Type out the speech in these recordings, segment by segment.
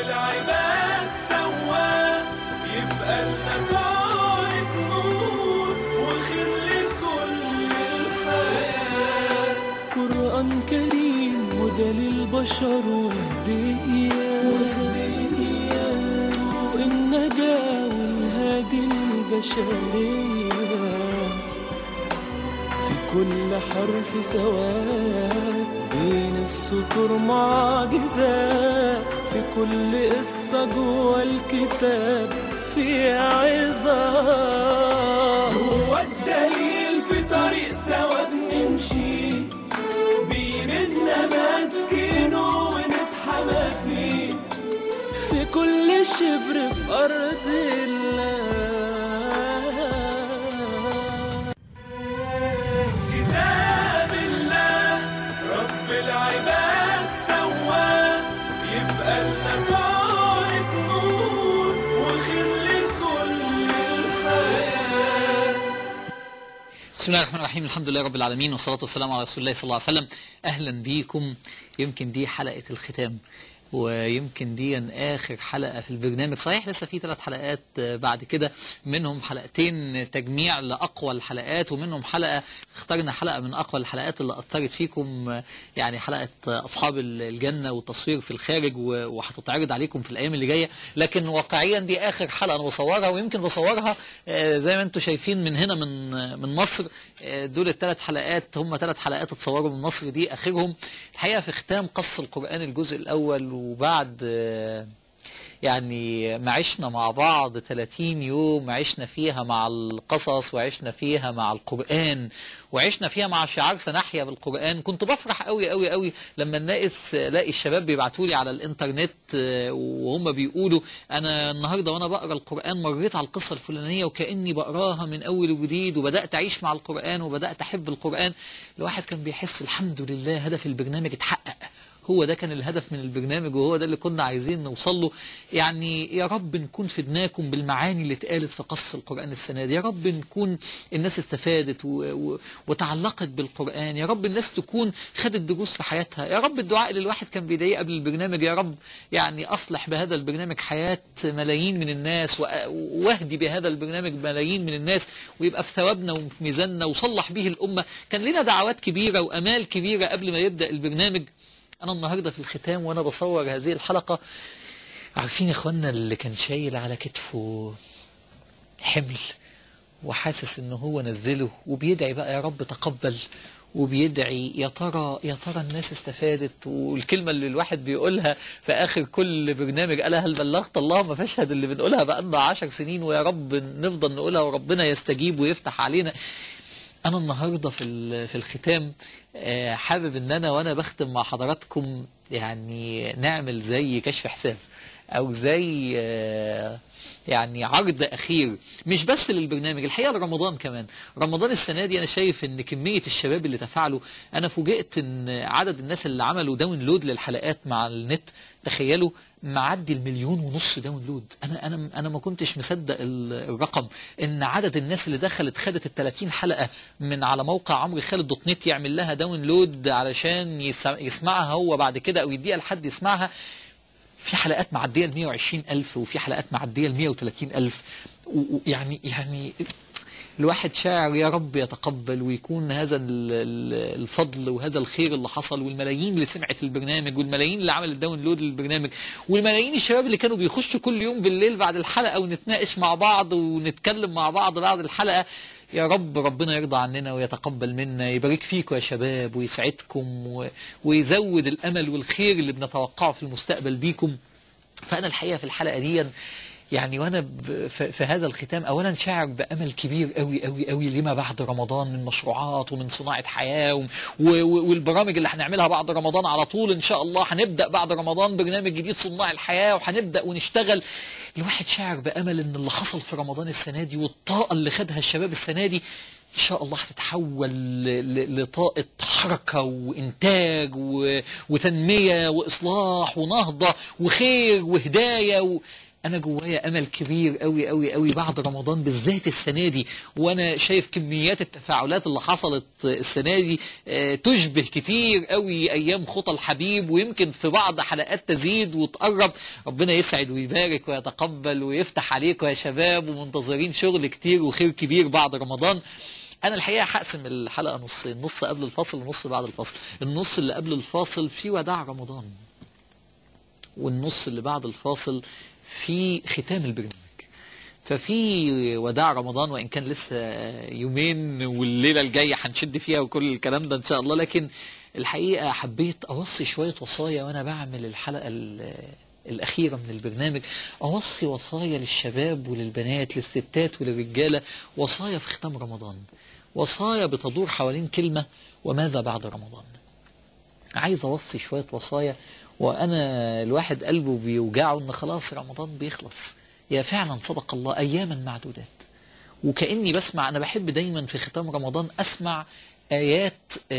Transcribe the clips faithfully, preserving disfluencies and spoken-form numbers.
العباد سواه يبقى لنا طارق نور وخير لكل الحياة. قرآن كريم هدى للبشر وهدية ضوء النجاة والهادي البشرية، في كل حرف سواء بين السطور معجزات، في كل قصة جوه الكتاب في عظات. هو الدليل في طريق سوا بنمشي بيمنا ماسكينه ونتحمى فيه، في كل شبر في أرض الله. كتاب الله رب العباد سواه يبقى لنا طارق نور وخير لكل الحياة. بسم الله الرحمن الرحيم، الحمد لله رب العالمين، والصلاة والسلام على رسول الله صلى الله عليه وسلم. أهلا بيكم. يمكن دي حلقة الختام، ويمكن دي آخر حلقة في البرنامج. صحيح لسه في ثلاث حلقات بعد كده، منهم حلقتين تجميع لأقوى الحلقات، ومنهم حلقة اخترنا حلقة من أقوى الحلقات اللي أثرت فيكم، يعني حلقة أصحاب الجنة والتصوير في الخارج، وهتتعرض عليكم في الأيام اللي جاية. لكن واقعيا دي آخر حلقة أنا بصورها، ويمكن بصورها زي ما أنتم شايفين من هنا من من مصر. دول الثلاث حلقات هم ثلاث حلقات اتصوروا من مصر، دي آخرهم الحقيقة في ختام قص القرآن الجزء الأول. وبعد يعني ما عشنا مع بعض ثلاثين يوم عشنا فيها مع القصص، وعشنا فيها مع القرآن، وعشنا فيها مع شعار سنحيا بالقرآن. كنت بفرح قوي قوي قوي لما الناس الاقي الشباب بيبعتوا لي على الانترنت وهم بيقولوا انا النهارده وانا بقرا القرآن مريت على القصه الفلانيه وكاني بقراها من اول وجديد، وبدات اعيش مع القرآن وبدات احب القرآن. الواحد كان بيحس الحمد لله هدف البرنامج اتحقق. هو ده كان الهدف من البرنامج، وهو ده اللي كنا عايزين نوصل له. يعني يا رب نكون فدناكم بالمعاني اللي اتقالت في قص القرآن السنة دي. يا رب نكون الناس استفادت و... و... وتعلقت بالقرآن. يا رب الناس تكون خدت دروس في حياتها. يا رب الدعاء اللي الواحد كان بيدعيه قبل البرنامج، يا رب يعني أصلح بهذا البرنامج حياة ملايين من الناس، و... واهدي بهذا البرنامج ملايين من الناس، ويبقى في ثوابنا وفي ميزاننا، وصلح به الأمة. كان لنا دعوات كبيرة وأمال كبيرة قبل ما يبدأ البرنامج. أنا النهاردة في الختام وأنا بصور هذه الحلقة، عارفين يا إخوانا اللي كان شايل على كتفه حمل وحاسس إنه هو نزله، وبيدعي بقى يا رب تقبل، وبيدعي يا ترى يا ترى الناس استفادت. والكلمة اللي الواحد بيقولها في آخر كل برنامج قالها هل بلغت اللهم فاشهد، اللي بنقولها بقالنا عشر سنين، ويا رب نفضل نقولها وربنا يستجيب ويفتح علينا. أنا النهاردة في في الختام حابب إن أنا وأنا بختم مع حضراتكم يعني نعمل زي كشف حساب، أو زي يعني عرض أخير، مش بس للبرنامج، الحقيقة لرمضان كمان. رمضان السنة دي أنا شايف إن كمية الشباب اللي تفاعلوا، أنا فوجئت إن عدد الناس اللي عملوا داونلود للحلقات مع النت، تخيلوا معدي المليون ونص داونلود. انا انا انا ما كنتش مصدق الرقم، ان عدد الناس اللي دخلت خدت ال ثلاثين حلقه من على موقع عمرو خالد دوت نت يعمل لها داونلود علشان يسمعها هو بعد كده، او يديها لحد يسمعها. في حلقات معديه ل مئة وعشرين ألف، وفي حلقات معديه ل مئة وثلاثين ألف. ويعني يعني الواحد شاعر يا رب يتقبل، ويكون هذا الفضل وهذا الخير اللي حصل، والملايين اللي سمعت البرنامج، والملايين اللي عملت داونلود للبرنامج، والملايين الشباب اللي كانوا بيخشوا كل يوم بالليل بعد الحلقة ونتناقش مع بعض ونتكلم مع بعض بعد الحلقة. يا رب ربنا يرضى عننا ويتقبل منا، يبارك فيكم يا شباب ويسعدكم ويزود الأمل والخير اللي بنتوقعه في المستقبل بيكم. فأنا الحقيقة في الحلقة دي يعني وانا في هذا الختام اولا شاعر بامل كبير قوي قوي قوي لما بعد رمضان من مشروعات ومن صناعه حياه، والبرامج اللي هنعملها بعد رمضان على طول ان شاء الله. هنبدا بعد رمضان برنامج جديد صناع الحياه، وهنبدا ونشتغل. الواحد شاعر بامل ان اللي حصل في رمضان السنه دي والطاقه اللي خدها الشباب السنه دي إن شاء الله هتتحول لطاقة حركة وإنتاج وتنمية وإصلاح ونهضة وخير وهداية و... أنا جوايا أمل كبير قوي قوي قوي بعد رمضان بالذات السنة دي، وأنا شايف كميات التفاعلات اللي حصلت السنة دي تشبه كتير قوي أيام خطى الحبيب، ويمكن في بعض حلقات تزيد وتقرب. ربنا يسعد ويبارك ويتقبل ويفتح عليكم يا شباب، ومنتظرين شغل كتير وخير كبير بعد رمضان. أنا الحقيقة هقسم الحلقة نصين، نص قبل الفاصل ونص بعد الفاصل. النص اللي قبل الفاصل في وداع رمضان، والنص اللي بعد الفاصل في ختام البرنامج. ففي وداع رمضان وإن كان لسه يومين والليلة الجاية هنشد فيها وكل الكلام ده إن شاء الله، لكن الحقيقة حبيت أوصي شوية وصايا وأنا بعمل الحلقة الأخيرة من البرنامج. أوصي وصايا للشباب وللبنات، للستات وللرجالة، وصايا في ختام رمضان، وصايا بتدور حوالين كلمة: وماذا بعد رمضان. عايز أوصي شوية وصايا وأنا الواحد قلبه بيوجعه إن خلاص رمضان بيخلص. يا فعلا صدق الله، أياما معدودات. وكأني بسمع، أنا بحب دايما في ختام رمضان أسمع آيات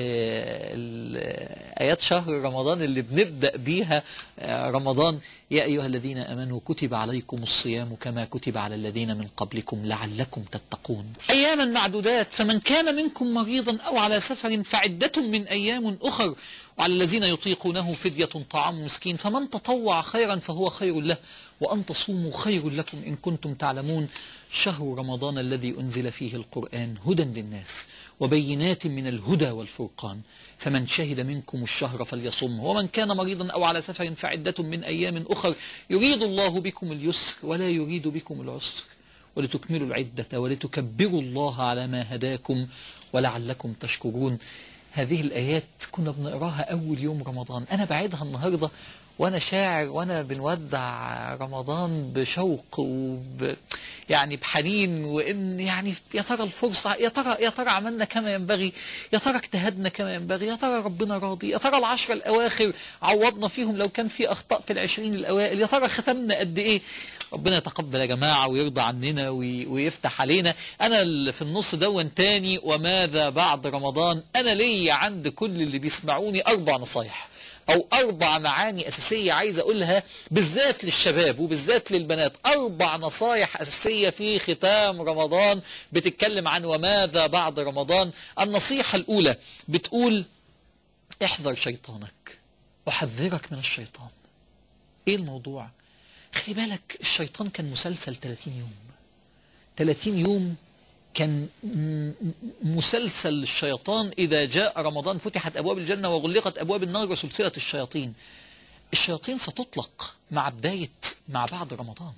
آيات شهر رمضان اللي بنبدأ بيها رمضان: يا أيها الذين آمنوا كتب عليكم الصيام كما كتب على الذين من قبلكم لعلكم تتقون. أياما معدودات، فمن كان منكم مريضا أو على سفر فعدة من أيام أخر، وعلى الذين يطيقونه فدية طعام مسكين، فمن تطوع خيرا فهو خير له، وأن تصوموا خير لكم إن كنتم تعلمون. شهر رمضان الذي أنزل فيه القرآن هدى للناس وبينات من الهدى والفرقان، فمن شهد منكم الشهر فليصمه، ومن كان مريضا أو على سفر فعدة من أيام أخر، يريد الله بكم اليسر ولا يريد بكم العسر، ولتكملوا العدة ولتكبروا الله على ما هداكم ولعلكم تشكرون. هذه الآيات كنا بنقراها أول يوم رمضان. أنا بعيدها النهاردة وأنا شاعر وأنا بنودع رمضان بشوق وب يعني بحنين، وإن يعني يا ترى الفرصة، يا ترى يا ترى عملنا كما ينبغي، يا ترى اجتهدنا كما ينبغي، يا ترى ربنا راضي، يا ترى العشرة الأواخر عوضنا فيهم لو كان في أخطاء في العشرين الأوائل، يا ترى ختمنا قد إيه. ربنا يتقبل يا جماعة ويرضى عننا ويفتح علينا. أنا في النص دون تاني وماذا بعد رمضان، أنا ليا عند كل اللي بيسمعوني أربع نصايح أو أربع معاني أساسية عايز أقولها بالذات للشباب وبالذات للبنات. أربع نصايح أساسية في ختام رمضان بتتكلم عن وماذا بعد رمضان. النصيحة الأولى بتقول: احذر شيطانك، أحذرك من الشيطان. إيه الموضوع؟ خلي بالك الشيطان كان مسلسل ثلاثين يوم. ثلاثين يوم كان مسلسل الشيطان. إذا جاء رمضان فتحت أبواب الجنة وغلقت أبواب النار وسلسلة الشياطين. الشياطين ستطلق مع بداية مع بعد رمضان،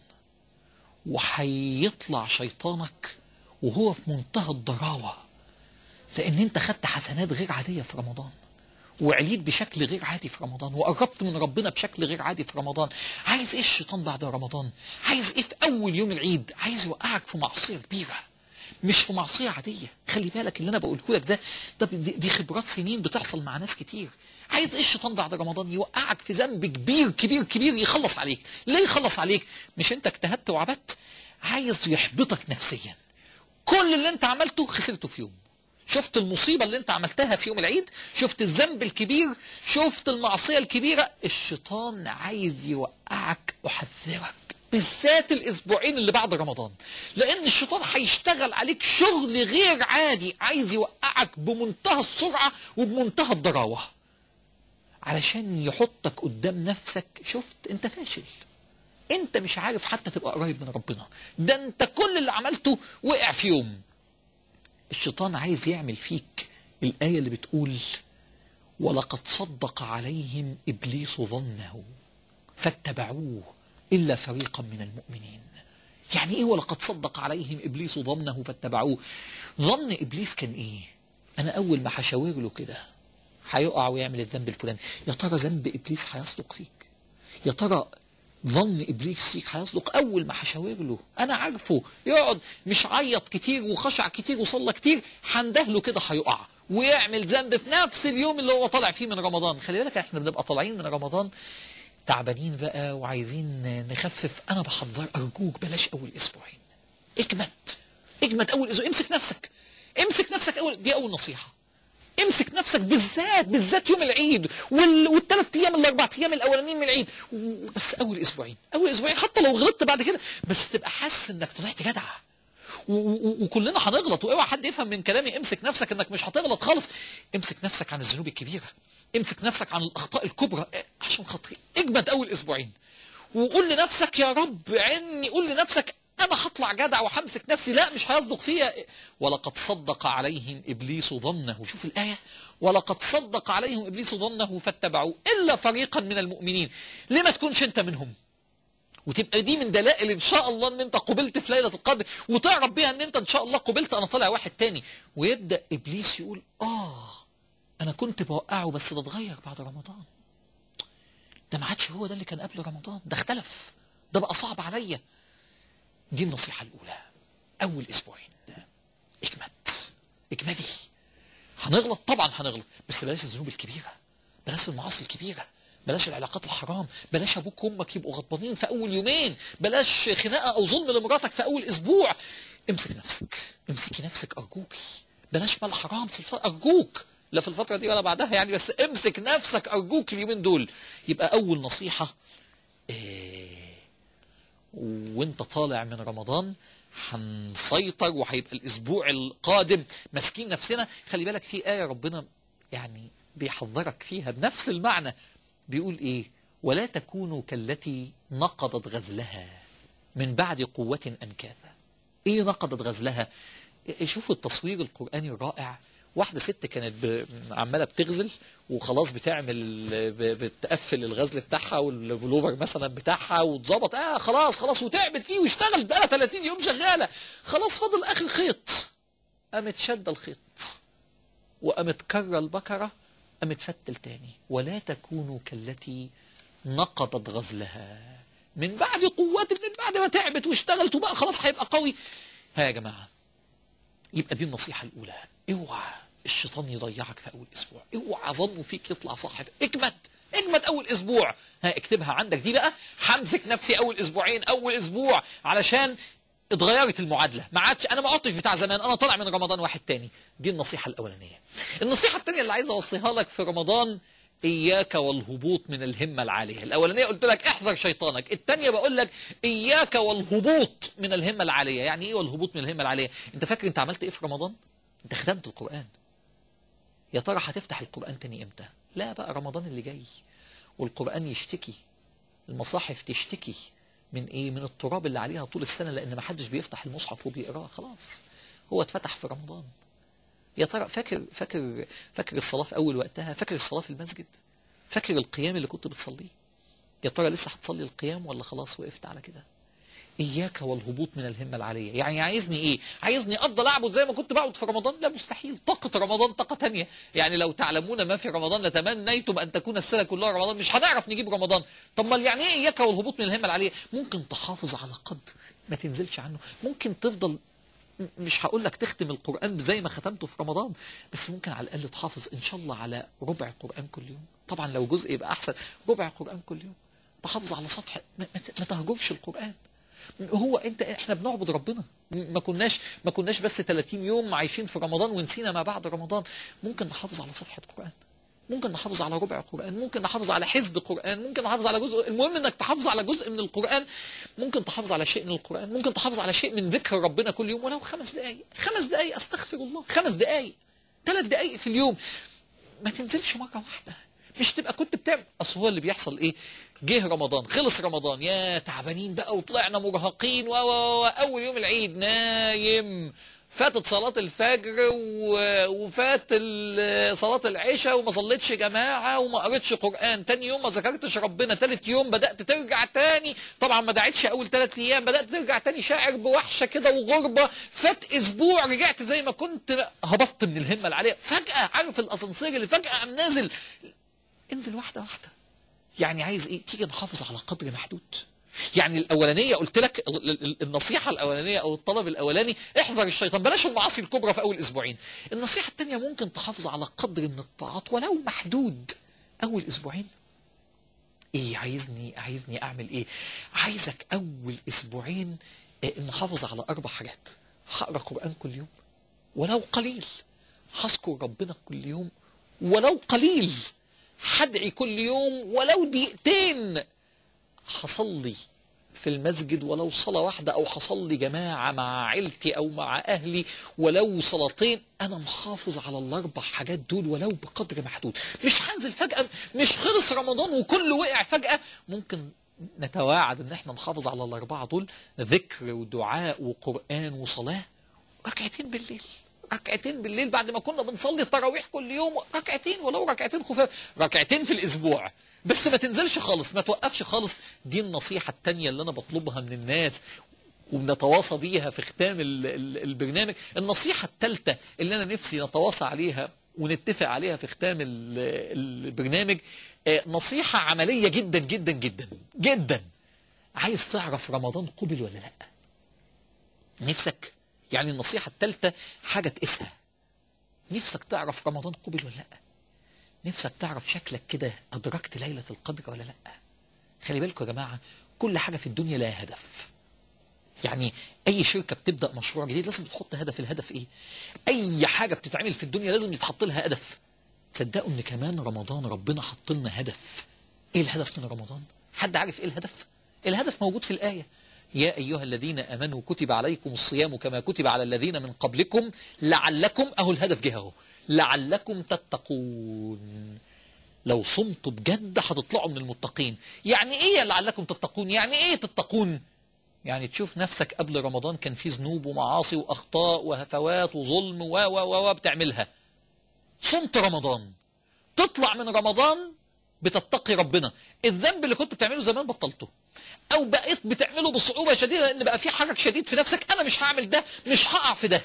وحيطلع شيطانك وهو في منتهى الضراوة، لأن أنت خدت حسنات غير عادية في رمضان، وعليت بشكل غير عادي في رمضان، وقربت من ربنا بشكل غير عادي في رمضان. عايز إيه الشيطان بعد رمضان؟ عايز إيه في أول يوم العيد؟ عايز يوقعك في معصية كبيرة، مش في معصية عادية. خلي بالك اللي أنا بقوله لك ده ده دي خبرات سنين بتحصل مع ناس كتير. عايز إيه الشيطان بعد رمضان؟ يوقعك في ذنب كبير كبير كبير، يخلص عليك. ليه يخلص عليك؟ مش أنت اجتهدت وعبدت؟ عايز يحبطك نفسيا. كل اللي أنت عملته خسرته في يوم. شفت المصيبة اللي أنت عملتها في يوم العيد؟ شفت الذنب الكبير؟ شفت المعصية الكبيرة؟ الشيطان عايز يوقعك. أحذرك بالذات الأسبوعين اللي بعد رمضان، لأن الشيطان هيشتغل عليك شغل غير عادي، عايز يوقعك بمنتهى السرعة وبمنتهى الضراوة، علشان يحطك قدام نفسك. شفت أنت فاشل، أنت مش عارف حتى تبقى قريب من ربنا، ده أنت كل اللي عملته وقع في يوم. الشيطان عايز يعمل فيك الآية اللي بتقول: ولقد صدق عليهم إبليس ظنه فاتبعوه إلا فريقا من المؤمنين. يعني إيه ولقد صدق عليهم إبليس ظنه فاتبعوه؟ ظن إبليس كان إيه؟ أنا أول ما هشاور له كده هيقع ويعمل الذنب الفلاني. يا ترى ذنب إبليس هيصدق فيك؟ يا ترى ظن إبليس فيك هيصدق؟ أول ما هشاور له أنا عارفه، يقعد مش عيط كتير وخشع كتير وصلى كتير، هندهله كده هيقع ويعمل ذنب في نفس اليوم اللي هو طالع فيه من رمضان. خلي بالك احنا بنبقى طالعين من رمضان تعبانين بقى وعايزين نخفف. أنا بحضر أرجوك بلاش أول أسبوعين، اجمد اجمد أول أسبوع، امسك نفسك امسك نفسك أول. دي أول نصيحة. امسك نفسك بالذات بالذات يوم العيد وال... والثلاث ايام الاربع ايام الاولانيين من العيد، بس اول اسبوعين اول اسبوعين حتى لو غلطت بعد كده بس تبقى حاسس انك طلعت جدع. وكلنا هنغلط، واوعى حد يفهم من كلامي امسك نفسك انك مش هتغلط خالص. امسك نفسك عن الذنوب الكبيره، امسك نفسك عن الاخطاء الكبرى عشان خاطري. اجمد اول اسبوعين وقول لنفسك يا رب عني، قول لنفسك انا هطلع جدع وهمسك نفسي، لا مش هيصدق فيا. ولقد صدق عليهم ابليس ظنه، شوف الايه، ولقد صدق عليهم ابليس ظنه فاتبعوه الا فريقا من المؤمنين. ليه ما تكونش انت منهم؟ وتبقى دي من دلائل ان شاء الله ان انت قبلت في ليله القدر، وتعرف بيها ان انت ان شاء الله قبلت، انا طالع واحد تاني. ويبدا ابليس يقول اه انا كنت بوقعه بس ده اتغير بعد رمضان، ده ما عادش هو ده اللي كان قبل رمضان، ده اختلف، ده بقى صعب عليا. دي النصيحه الاولى، اول اسبوعين اجمد اجمدي. هنغلط طبعا هنغلط، بس بلاش الذنوب الكبيره، بلاش المعاصي الكبيره، بلاش العلاقات الحرام، بلاش ابوك وامك يبقوا غضبانين في اول يومين، بلاش خناقه او ظلم لمراتك في اول اسبوع. امسك نفسك، امسكي نفسك ارجوكي، بلاش مال حرام في الفتره ارجوك، لا في الفتره دي ولا بعدها يعني، بس امسك نفسك ارجوك اليومين دول. يبقى اول نصيحه إيه وانت طالع من رمضان هنسيطر، وهيبقى الاسبوع القادم ماسكين نفسنا. خلي بالك في ايه ربنا يعني بيحذرك فيها بنفس المعنى، بيقول ايه؟ ولا تكونوا كالتي نقضت غزلها من بعد قوة أنكاثا. ايه نقضت غزلها؟ شوفوا التصوير القرآني الرائع. واحدة ست كانت عمالة بتغزل وخلاص بتعمل بتقفل الغزل بتاعها والبلوفر مثلا بتاعها وتظبط، اه خلاص خلاص وتعمل فيه واشتغلت بقى ثلاثين يوم شغالة، خلاص فاضل اخر خيط. قامت شد الخيط وقامت كرة البكرة، قامت فتل تاني. ولا تكونوا كالتي نقضت غزلها من بعد قوة، من بعد ما تعبت واشتغلت وبقى خلاص هيبقى قوي. ها يا جماعة، يبقى دي النصيحة الأولى، اوعى الشيطان يضيعك في أول أسبوع، اوعى ظنه فيك يطلع صح. اجمد اجمد أول أسبوع. ها اكتبها عندك دي بقى، همسك نفسي أول أسبوعين أول أسبوع علشان اتغيرت المعادلة، ما عادش انا ما عدتش بتاع زمان، انا طالع من رمضان واحد تاني. دي النصيحة الأولانية. النصيحة الثانية اللي عايز اوصيها لك في رمضان، إياك والهبوط من الهمة العالية. الأولانية قلت لك احذر شيطانك، الثانية بقول لك إياك والهبوط من الهمة العالية. يعني إيه والهبوط من الهمة العالية؟ أنت فاكر أنت عملت إيه في رمضان؟ أنت ختمت القرآن، يا ترى هتفتح القرآن تاني إمتى؟ لا بقى رمضان اللي جاي والقرآن يشتكي، المصاحف تشتكي من إيه؟ من التراب اللي عليها طول السنة، لأن ما حدش بيفتح المصحف وبيقراه، خلاص هو اتفتح في رمضان. يا ترى فاكر فاكر فاكر الصلاة في أول وقتها؟ فاكر الصلاة في المسجد؟ فاكر القيام اللي كنت بتصليه؟ يا ترى لسه هتصلي القيام ولا خلاص وقفت على كده؟ إياك والهبوط من الهمة العالية. يعني عايزني إيه؟ عايزني أفضل أعبد زي ما كنت بعبد في رمضان؟ لا مستحيل، طاقة رمضان طاقة تانية. يعني لو تعلمون ما في رمضان لتمنيتم أن تكون السنة كلها رمضان، مش هنعرف نجيب رمضان. طب ما يعني إيه إياك والهبوط من الهمة العالية؟ ممكن تحافظ على قدر ما تنزلش عنه، ممكن تفضل مش هقول لك تختم القرآن زي ما ختمته في رمضان، بس ممكن على الأقل تحافظ إن شاء الله على ربع قرآن كل يوم. طبعا لو جزء يبقى أحسن، ربع قرآن كل يوم. تحافظ على صفحة، ما, ما تهجرش القرآن. هو انت احنا بنعبد ربنا، ما كناش ما كناش بس ثلاثين يوم عايشين في رمضان ونسينا ما بعد رمضان. ممكن نحافظ على صفحة قرآن، ممكن نحافظ على ربع قرآن، ممكن نحافظ على حزب قرآن، ممكن نحافظ على جزء. المهم انك تحافظ على جزء من القرآن، ممكن تحافظ على شيء من القرآن، ممكن تحافظ على شيء من ذكر ربنا كل يوم، ولو خمس دقائق خمس دقائق استغفر الله، خمس دقائق ثلاث دقائق في اليوم. ما تنزلش مرة واحدة، مش تبقى كنت بتعمل. اصل هو اللي بيحصل ايه؟ جه رمضان، خلص رمضان، يا تعبانين بقى وطلعنا مرهقين، واول يوم العيد نايم، فاتت صلاة الفجر وفات صلاة العشاء وما صليتش جماعة وما قريتش قرآن، تاني يوم ما ذكرتش ربنا، تالت يوم بدأت ترجع تاني، طبعا ما دعيتش أول تلات أيام، بدأت ترجع تاني شاعر بوحشة كده وغربة، فات أسبوع رجعت زي ما كنت، هبطت من الهمة العالية فجأة. عارف الأسانسير اللي فجأة قام نازل؟ انزل واحدة واحدة. يعني عايز ايه؟ تيجي نحافظ على قدر محدود. يعني الاولانيه قلت لك النصيحه الاولانيه او الطلب الاولاني احذر الشيطان، بلاش المعاصي الكبرى في اول اسبوعين. النصيحه الثانيه ممكن تحافظ على قدر من الطاعات ولو محدود اول اسبوعين. ايه عايزني عايزني اعمل ايه؟ عايزك اول اسبوعين نحافظ على اربع حاجات. هقرا قران كل يوم ولو قليل، هذكر ربنا كل يوم ولو قليل، هدعي كل يوم ولو دقيقتين، هصلي في المسجد ولو صلاة واحدة، أو هصلي جماعة مع عيلتي أو مع أهلي ولو صلاتين. أنا محافظ على الأربع حاجات دول ولو بقدر محدود. مش هنزل فجأة، مش خلص رمضان وكله وقع فجأة. ممكن نتواعد إن احنا نحافظ على الأربعة دول، ذكر ودعاء وقرآن وصلاة، ركعتين بالليل. ركعتين بالليل بعد ما كنا بنصلي التراويح كل يوم، ركعتين ولو ركعتين خفاف، ركعتين في الأسبوع، بس ما تنزلش خالص، ما توقفش خالص. دي النصيحة التانية اللي أنا بطلبها من الناس وبنتواصى بيها في ختام البرنامج. النصيحة الثالثة اللي أنا نفسي نتواصى عليها ونتفق عليها في ختام البرنامج، نصيحة عملية جدا جدا جدا جدا. عايز تعرف رمضان قبل ولا لا؟ نفسك يعني النصيحة الثالثة حاجة تقيسها. نفسك تعرف رمضان قبل ولا لا؟ نفسك تعرف شكلك كده أدركت ليلة القدر ولا لا؟ خلي بالكم يا جماعة، كل حاجة في الدنيا لها هدف. يعني أي شركة بتبدأ مشروع جديد لازم تحط هدف. الهدف إيه؟ أي حاجة بتتعمل في الدنيا لازم يتحط لها هدف. تصدقوا إن كمان رمضان ربنا حط لنا هدف. إيه الهدف من رمضان؟ حد عارف إيه الهدف؟ الهدف موجود في الآية: يا أيها الذين آمنوا كتب عليكم الصيام كما كتب على الذين من قبلكم لعلكم، أهو الهدف جه أهو، لعلكم تتقون. لو صمتوا بجد هتطلعوا من المتقين. يعني إيه لعلكم تتقون؟ يعني إيه تتقون؟ يعني تشوف نفسك قبل رمضان كان في ذنوب ومعاصي وأخطاء وهفوات وظلم و و و بتعملها. صمت رمضان، تطلع من رمضان بتتقي ربنا. الذنب اللي كنت بتعمله زمان بطلته، او بقيت بتعمله بصعوبة شديدة لان بقى في حرج شديد في نفسك، انا مش هعمل ده، مش هقع في ده.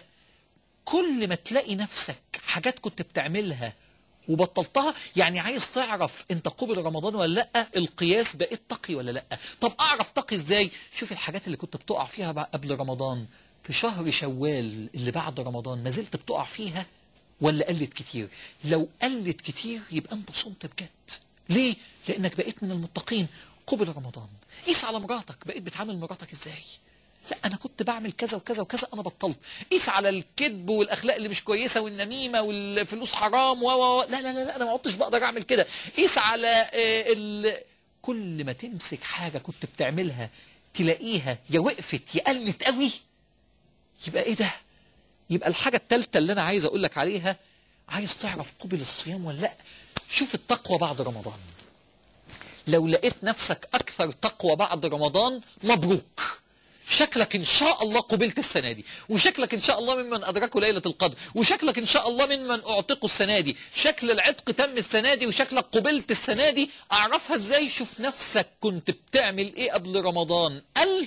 كل ما تلاقي نفسك حاجات كنت بتعملها وبطلتها، يعني عايز تعرف انت قبل رمضان ولا لا، القياس بقيت تقي ولا لا. طب اعرف تقي ازاي؟ شوف الحاجات اللي كنت بتقع فيها قبل رمضان في شهر شوال اللي بعد رمضان، ما زلت بتقع فيها ولا قلت كتير؟ لو قلت كتير يبقى انت صمت بجد. ليه؟ لانك بقيت من المتقين قبل رمضان. قيس على مراتك، بقيت بتعامل مراتك ازاي؟ لا انا كنت بعمل كذا وكذا وكذا، انا بطلت. قيس على الكذب والاخلاق اللي مش كويسه والنميمه والفلوس حرام و و لا لا لا انا ما عدتش بقدر اعمل كده. قيس على آه ال... كل ما تمسك حاجه كنت بتعملها تلاقيها يا وقفت يا قلت قوي، يبقى ايه ده؟ يبقى الحاجه الثالثه اللي انا عايز اقول لك عليها، عايز تعرف قبل الصيام ولا لا، شوف التقوى بعد رمضان. لو لقيت نفسك أكثر تقوى بعد رمضان، مبروك، شكلك إن شاء الله قبلت السنة دي، وشكلك إن شاء الله ممن أدركوا ليلة القدر، وشكلك إن شاء الله ممن أعتقوا السنة دي، شكل العتق تم السنة دي، وشكلك قبلت السنة دي. أعرفها إزاي؟ شوف نفسك كنت بتعمل إيه قبل رمضان، قل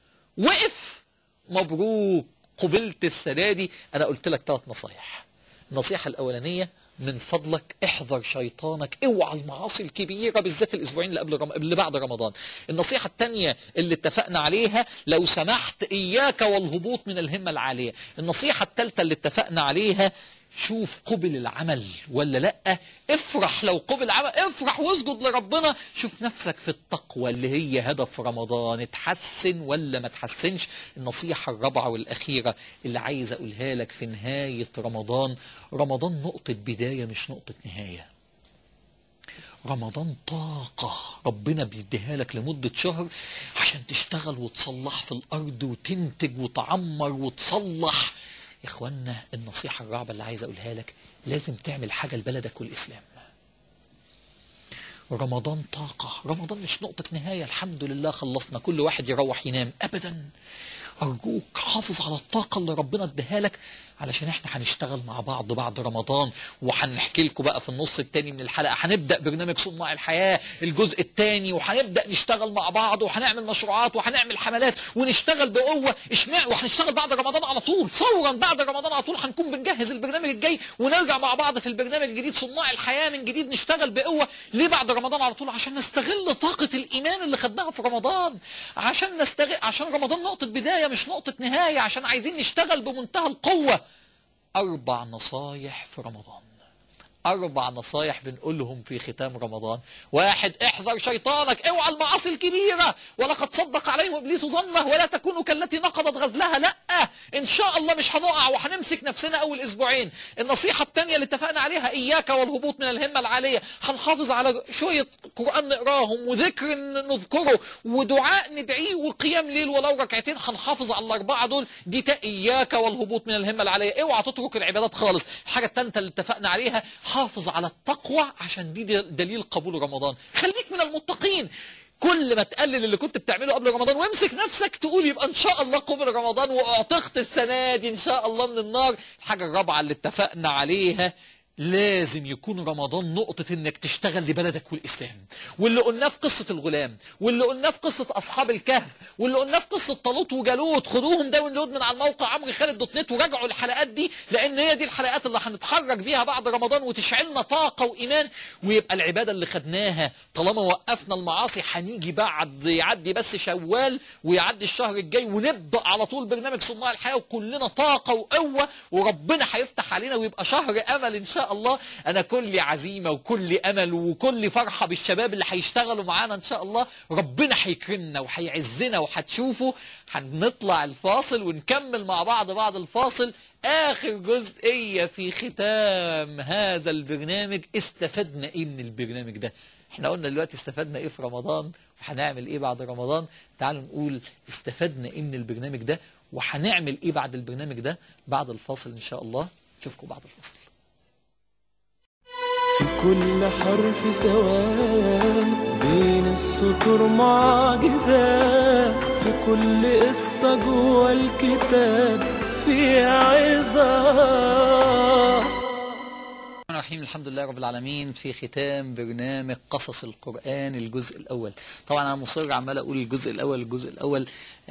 وقف، مبروك قبلت السنة دي. أنا قلت لك ثلاث نصايح. النصيحة الأولانية، من فضلك احذر شيطانك، اوعى المعاصي الكبيرة بالذات الاسبوعين اللي قبل رم... اللي بعد رمضان. النصيحة الثانية اللي اتفقنا عليها، لو سمحت اياك والهبوط من الهمة العالية. النصيحة الثالثة اللي اتفقنا عليها، شوف قبل العمل ولا لا، افرح لو قبل عمل، افرح واسجد لربنا. شوف نفسك في التقوى اللي هي هدف رمضان، اتحسن ولا ما تحسنش. النصيحة الرابعة والأخيرة اللي عايز أقولها لك في نهاية رمضان، رمضان نقطة بداية مش نقطة نهاية. رمضان طاقة ربنا بيديها لك لمدة شهر عشان تشتغل وتصلح في الأرض وتنتج وتعمر وتصلح. يا إخوانا النصيحة الرابعة اللي عايز أقولها لك، لازم تعمل حاجة لبلدك والإسلام. رمضان طاقة، رمضان مش نقطة نهاية الحمد لله خلصنا كل واحد يروح ينام، أبدا. أرجوك حافظ على الطاقة اللي ربنا اداها لك، علشان احنا هنشتغل مع بعض بعد رمضان، وهنحكي لكم بقى في النص الثاني من الحلقة هنبدأ برنامج صناع الحياة الجزء الثاني، وهنبدأ نشتغل مع بعض وهنعمل مشروعات وهنعمل حملات ونشتغل بقوة. اشمعنى وهنشتغل بعد رمضان على طول، فورا بعد رمضان على طول هنكون بنجهز البرنامج الجاي ونرجع مع بعض في البرنامج الجديد صناع الحياة من جديد، نشتغل بقوة. ليه بعد رمضان على طول؟ عشان نستغل طاقة الإيمان اللي خدناها في رمضان، عشان نستغل، عشان رمضان نقطة بداية مش نقطة نهاية، عشان عايزين نشتغل بمنتهى القوة. أربع نصايح في رمضان، أربع نصايح بنقولهم في ختام رمضان. واحد، احذر شيطانك، اوعى المعاصي الكبيرة، ولقد صدق عليهم إبليس ظنه ولا تكونوا كالتي نقضت غزلها. لا، ان شاء الله مش هنقع وهنمسك نفسنا اول اسبوعين. النصيحة الثانية اللي اتفقنا عليها اياك والهبوط من الهمة العالية، هنحافظ على شوية قرآن نقراهم وذكر نذكره ودعاء ندعيه وقيام ليل ولو ركعتين، هنحافظ على الاربعة دول. دي اياك والهبوط من الهمة العالية، اوعى تترك العبادات خالص. الحاجة الثالثة اللي اتفقنا عليها حافظ على التقوى عشان دي دليل قبول رمضان. خليك من المتقين، كل ما تقلل اللي كنت بتعمله قبل رمضان وامسك نفسك تقول يبقى ان شاء الله قبل رمضان واعتقت السنة دي ان شاء الله من النار. الحاجة الرابعة اللي اتفقنا عليها لازم يكون رمضان نقطة انك تشتغل لبلدك والاسلام، واللي قلناه في قصة الغلام، واللي قلناه في قصة اصحاب الكهف، واللي قلناه في قصة طالوت وجالوت. خدوهم داونلود من على الموقع عمرو خالد دوت نت وراجعوا الحلقات دي، لان هي دي الحلقات اللي هنتحرك بيها بعد رمضان وتشعلنا طاقة وايمان، ويبقى العبادة اللي خدناها طالما وقفنا المعاصي هنيجي بعد يعدي بس شوال ويعدي الشهر الجاي ونبدأ على طول برنامج صناع الحياة وكلنا طاقة وقوة، وربنا هيفتح علينا ويبقى شهر امل ان شاء الله. انا كل عزيمة وكل امل وكل فرحة بالشباب اللي هيشتغلوا معانا ان شاء الله. ربنا هيكرمنا وهيعزنا وهتشوفوا. هنطلع الفاصل ونكمل مع بعض بعد الفاصل اخر جزئية في ختام هذا البرنامج. استفدنا ايه من البرنامج ده؟ احنا قلنا دلوقتي استفدنا ايه في رمضان وهنعمل ايه بعد رمضان. تعالوا نقول استفدنا ايه من البرنامج ده وهنعمل ايه بعد البرنامج ده بعد الفاصل ان شاء الله. نشوفكم بعد الفاصل. في كل حرف سواء بين السطور معجزة، في كل قصة جوه الكتاب في عظة. الرحيم الحمد لله رب العالمين. في ختام برنامج قصص القرآن الجزء الأول. طبعا أنا مصر عمال أقول الجزء الأول الجزء الأول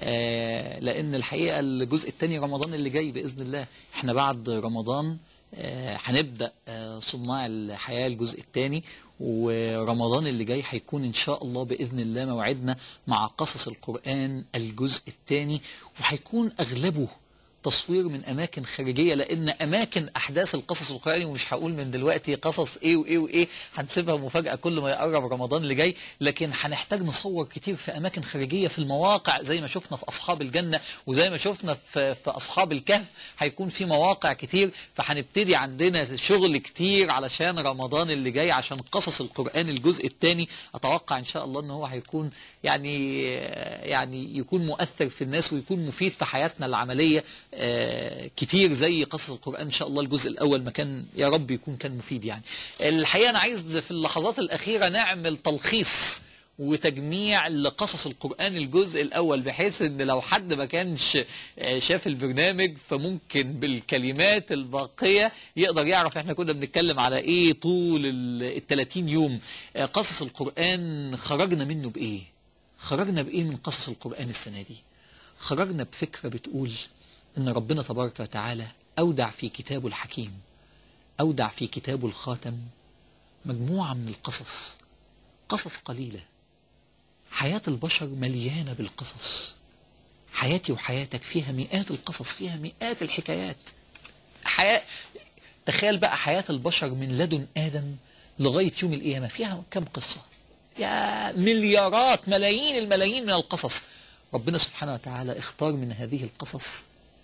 آه لأن الحقيقة الجزء الثاني رمضان اللي جاي بإذن الله. احنا بعد رمضان هنبدأ آه صناع الحياة الجزء الثاني، ورمضان اللي جاي هيكون إن شاء الله بإذن الله موعدنا مع قصص القرآن الجزء الثاني، وهيكون أغلبه تصوير من أماكن خارجية، لأن أماكن أحداث القصص القرآني، ومش هقول من دلوقتي قصص إيه وإيه وإيه، هنسيبها مفاجأة كل ما يقرب رمضان اللي جاي، لكن هنحتاج نصور كتير في أماكن خارجية في المواقع زي ما شفنا في أصحاب الجنة وزي ما شفنا في, في أصحاب الكهف. هيكون في مواقع كتير، فهنبتدي عندنا شغل كتير علشان رمضان اللي جاي عشان قصص القرآن الجزء الثاني. أتوقع إن شاء الله إن هو هيكون يعني يعني يكون مؤثر في الناس ويكون مفيد في حياتنا العملية آه كتير زي قصص القرآن إن شاء الله. الجزء الأول ما كان يا رب يكون كان مفيد. يعني الحقيقة أنا عايز في اللحظات الأخيرة نعمل تلخيص وتجميع لقصص القرآن الجزء الأول، بحيث ان لو حد ما كانش شاف البرنامج فممكن بالكلمات الباقية يقدر يعرف احنا كنا بنتكلم على ايه طول الثلاثين يوم. قصص القرآن خرجنا منه بإيه؟ خرجنا بإيه من قصص القرآن السنة دي؟ خرجنا بفكرة بتقول ان ربنا تبارك وتعالى أودع في كتابه الحكيم، أودع في كتابه الخاتم مجموعة من القصص، قصص قليلة. حياة البشر مليانة بالقصص، حياتي وحياتك فيها مئات القصص، فيها مئات الحكايات. حياة تخيل بقى حياة البشر من لدن آدم لغاية يوم القيامة فيها كم قصة؟ يا مليارات ملايين الملايين من القصص. ربنا سبحانه وتعالى اختار من هذه القصص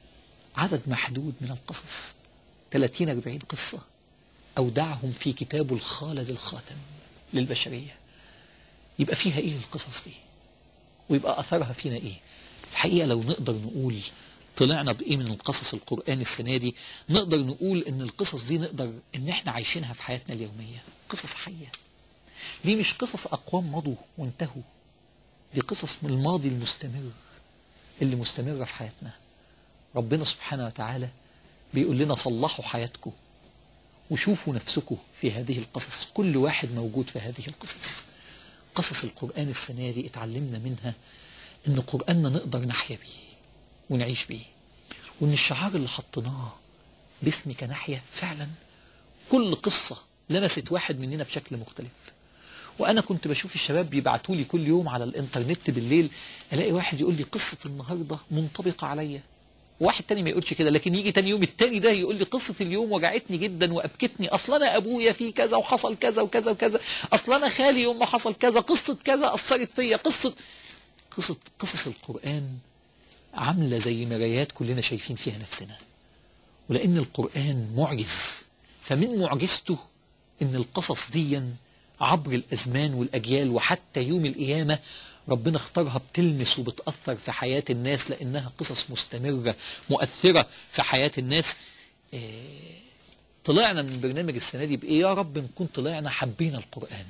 عدد محدود من القصص، ثلاثين أربعين قصة، أودعهم في كتابه الخالد الخاتم للبشرية. يبقى فيها ايه القصص دي؟ ويبقى اثرها فينا ايه؟ الحقيقة لو نقدر نقول طلعنا بايه من القصص القرآن السنة دي، نقدر نقول ان القصص دي نقدر ان احنا عايشينها في حياتنا اليومية. قصص حية. دي مش قصص اقوام مضوا وانتهوا، دي قصص من الماضي المستمر اللي مستمرة في حياتنا. ربنا سبحانه وتعالى بيقول لنا صلحوا حياتكم وشوفوا نفسكم في هذه القصص. كل واحد موجود في هذه القصص. قصص القرآن السنة دي اتعلمنا منها ان قرآننا نقدر نحيا بيه ونعيش بيه، وان الشعار اللي حطيناه باسمك نحيا فعلا كل قصة لمست واحد مننا بشكل مختلف. وانا كنت بشوف الشباب بيبعتوا لي كل يوم على الانترنت بالليل، الاقي واحد يقول لي قصة النهاردة منطبقة عليا، واحد تاني ما يقولش كده، لكن يجي تاني يوم التاني ده يقول لي قصة اليوم وجعتني جدا وأبكتني، أصلا أنا أبويا في كذا وحصل كذا وكذا وكذا، أصلا أنا خالي يوم ما حصل كذا، قصة كذا أثرت فيا. قصة قصة قصص القرآن عاملة زي مرايات كلنا شايفين فيها نفسنا. ولأن القرآن معجز، فمن معجزته إن القصص دي عبر الأزمان والأجيال وحتى يوم القيامة ربنا اختارها بتلمس وبتأثر في حياة الناس، لأنها قصص مستمرة مؤثرة في حياة الناس. إيه طلعنا من برنامج السنة دي بإيه؟ يا رب نكون طلعنا حبينا القرآن،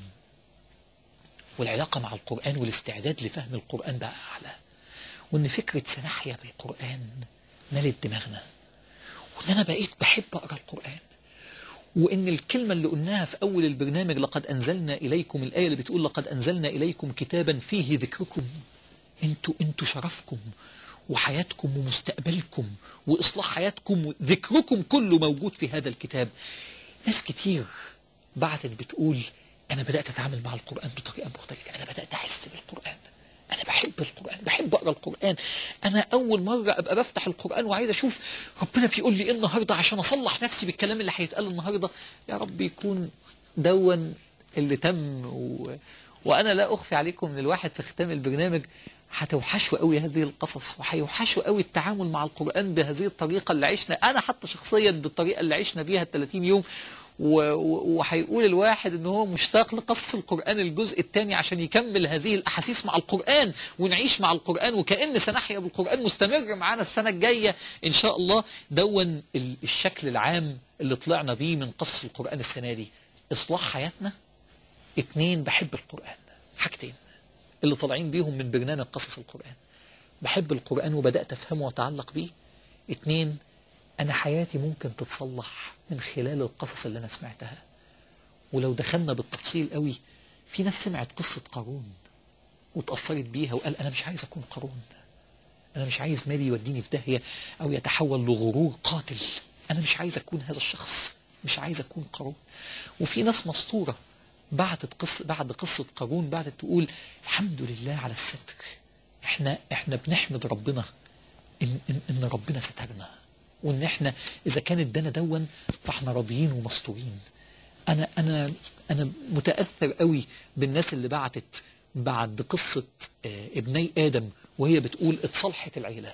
والعلاقة مع القرآن والاستعداد لفهم القرآن بقى أعلى، وإن فكرة سنحيا بالقرآن ملت دماغنا، وإن أنا بقيت بحب أقرأ القرآن، وإن الكلمة اللي قلناها في أول البرنامج لقد أنزلنا إليكم، الآية اللي بتقول لقد أنزلنا إليكم كتابا فيه ذكركم، أنتوا أنتوا شرفكم وحياتكم ومستقبلكم وإصلاح حياتكم، ذكركم كله موجود في هذا الكتاب. ناس كتير بعتت بتقول أنا بدأت أتعامل مع القرآن بطريقة مختلفة، أنا بدأت أحس بالقرآن، أنا بحب القرآن، بحب أقرأ القرآن، أنا أول مرة أبقى بفتح القرآن وعايز أشوف ربنا بيقول لي إيه النهاردة عشان أصلح نفسي بالكلام اللي هيتقال النهاردة. يا رب يكون دون اللي تم. و... وأنا لا أخفي عليكم من الواحد في ختام البرنامج هتوحشوا قوي هذه القصص، وهيوحشوا قوي التعامل مع القرآن بهذه الطريقة اللي عشنا، أنا حتى شخصيا بالطريقة اللي عشنا بيها الثلاثين يوم. وهيقول الواحد ان هو مشتاق لقصص القرآن الجزء الثاني عشان يكمل هذه الأحاسيس مع القرآن ونعيش مع القرآن، وكأن سنحيا بالقرآن مستمر معانا السنة الجاية إن شاء الله. دون الشكل العام اللي طلعنا بيه من قصص القرآن السنة دي، إصلاح حياتنا. اتنين، بحب القرآن. حاجتين اللي طالعين بيهم من برنامج قصص القرآن، بحب القرآن وبدأت أفهمه وأتعلق بيه. اتنين، أنا حياتي ممكن تتصلح من خلال القصص اللي أنا سمعتها. ولو دخلنا بالتفصيل قوي، في ناس سمعت قصة قارون وتأثرت بيها وقال أنا مش عايز أكون قارون، أنا مش عايز مالي يوديني في داهية أو يتحول لغرور قاتل، أنا مش عايز أكون هذا الشخص، مش عايز أكون قارون. وفي ناس مسطورة بعتت قصة بعد قصة قارون بعتت تقول الحمد لله على الستر، إحنا إحنا بنحمد ربنا إن إن, إن ربنا سترنا، وإن إحنا إذا كان ادانا دون فإحنا راضيين ومستورين. أنا أنا أنا متأثر قوي بالناس اللي بعتت بعد قصة ابني آدم وهي بتقول اتصلحت العيلة.